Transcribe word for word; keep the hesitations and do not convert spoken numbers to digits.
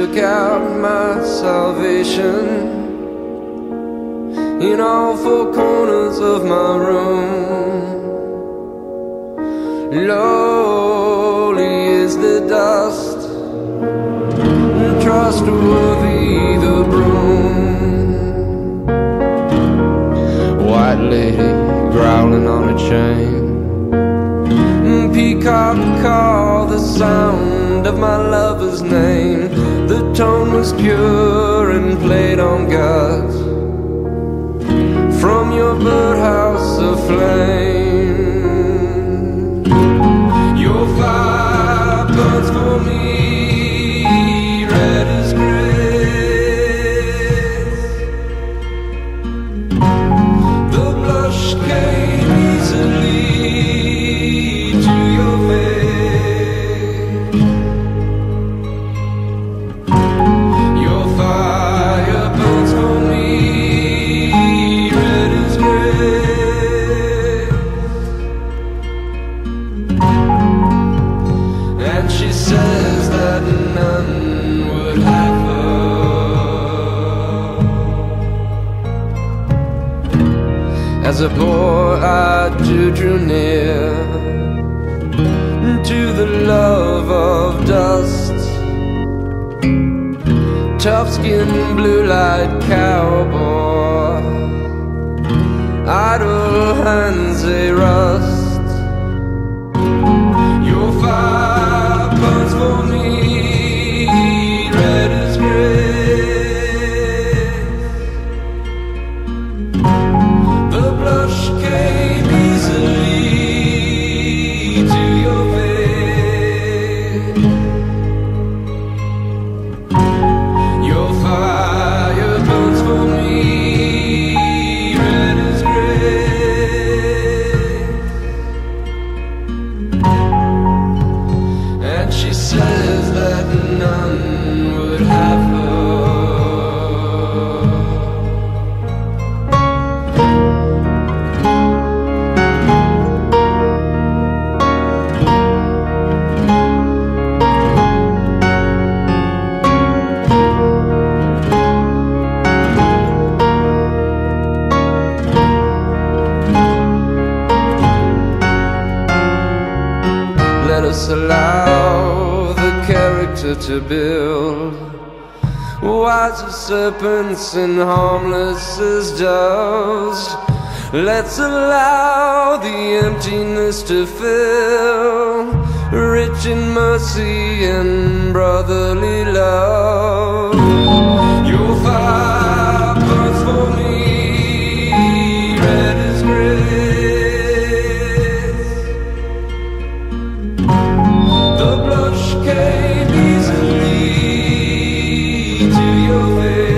took out my salvation in all four corners of my room. Lowly is the dust, trustworthy the broom. White lady growling on a chain, peacock call the sound of my lover's name. The tone was pure and played on gods from your birdhouse aflame. Your fire burns for me, red as grace. The blush came easily to your face. Your fire burns for me, red as grace. And she says that none would have her. As a boy I too drew near to the love of dust, tough-skinned blue-light cowboy, idle hands they rust. Your fire burns for me, red as grace. The blush came easily to your face. Your fire burns for me, red as grace. And she says that none would have her. Let us allow the character to build, wise as serpents and harmless as doves. Let's allow the emptiness to fill, rich in mercy and brotherly love. Your fire burns for me, red as grace. The blush came easily to your face.